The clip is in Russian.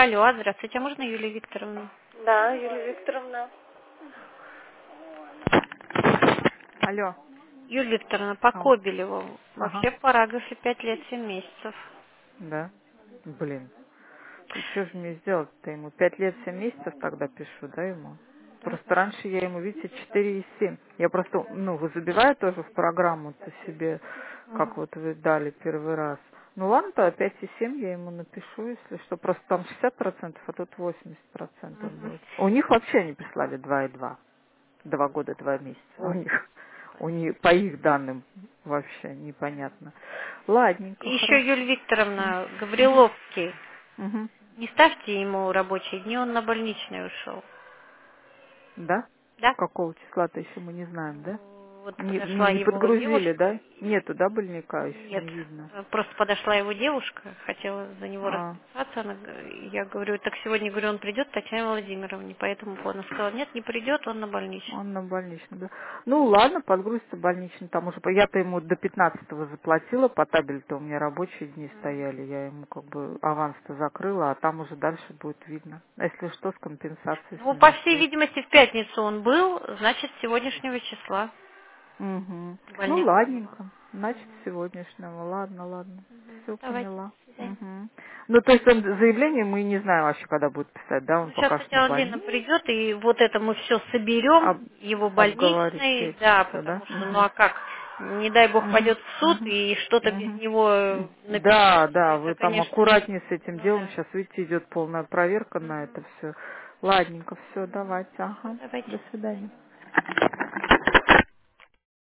Алло, здравствуйте, а можно Юлия Викторовна? Да, Юлия Викторовна. Алло. Юлия Викторовна, по Ау. Кобелеву. Ага. Вообще в параграфе 5 лет 7 месяцев. Да. Блин. И что же мне сделать-то ему? 5 лет 7 месяцев тогда пишу, да, ему? Да. Просто раньше я ему, видите, 4,7. Я просто, вы забиваю тоже в программу-то себе, как вот вы дали первый раз. Ну ладно, то 5,7 я ему напишу, если что. Просто там 60%, а тут 80% будет. У них вообще не прислали 2,2. 2 года, 2 месяца. У них, по их данным, вообще непонятно. Ладненько, И еще хорошо. Юлия Викторовна, Мгм. Гавриловский. Мгм. Не ставьте ему рабочие дни, он на больничный ушел. Да? Да? Какого числа-то еще мы не знаем, да? Вот Не, не, подошла не его подгрузили, девушка. да? Нету, да, больника еще Нет, не видно. просто подошла его девушка, хотела за него А, расписаться. Я говорю, так сегодня, говорю, он придет, Татьяне Владимировне. Поэтому она сказала, нет, не придет, он на больничном. он на больничном, да. Ну, ладно, подгрузится больничный, там уже, я-то ему до 15-го заплатила, по табелю-то у меня рабочие дни стояли, я ему как бы аванс-то закрыла, а там уже дальше будет видно. А если что, с компенсацией с Ну, ним по всей еще. видимости, в пятницу он был, значит, с сегодняшнего числа Угу. в Ну, больнице. ладненько. Значит, сегодняшнего. Ладно, ладно. Все Давайте, поняла. до свидания. Угу. Ну, то есть он заявление мы не знаем вообще, когда будет писать, да? Ну, Он сейчас пока что на Татьяна Владимировна больнице. придет, и вот это мы все соберем, его Обговорить больничный, да, все, да? потому что, ну Угу. а как, не дай бог Угу. пойдет в суд, Угу. и что-то без Угу. него напишут, Да, да, это, вы там конечно, аккуратнее с этим ну делом. да. Сейчас, видите, идет полная проверка на это все. Ладненько, все, давайте. Всё, Ага. давайте, До до свидания. свидания.